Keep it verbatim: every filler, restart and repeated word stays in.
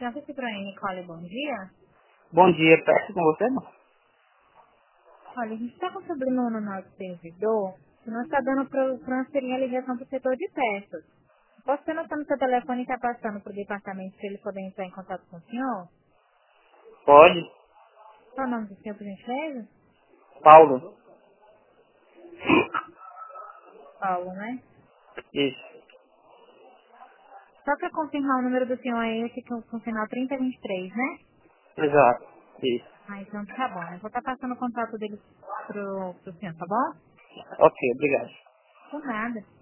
Senhora Citroën, Nicole, bom dia. Bom dia, peço com você, não? Olha, a gente está com problema no nosso servidor que não está dando para transferir a ligação para o setor de peças. Posso ter noção no seu telefone e está passando para o departamento para ele poder entrar em contato com o senhor? Pode. Qual é o nome do senhor, por gentileza? Paulo. Paulo, né? Isso. Só para confirmar, o número do senhor é esse com com o final trinta e vinte e três, né? Exato. Isso. Ah, então tá bom. Eu vou estar passando o contato dele pro, pro senhor, tá bom? Ok, obrigado. Por nada.